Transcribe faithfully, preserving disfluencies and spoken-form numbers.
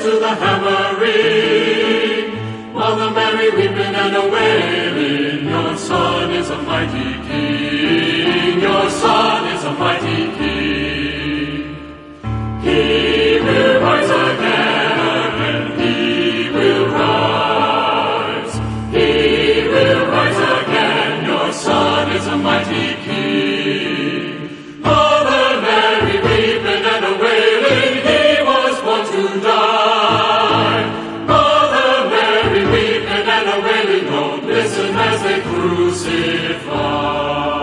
to the hammering. Mother Mary weeping and a wailing. Your Son is a mighty King. Your Son is a mighty King. He will rise again. He will rise. He will rise again. Your Son is a mighty King. Mother Mary weeping and a wailing. He was born to die. Mother Mary weeping and a wailing. Don't listen as they crucify.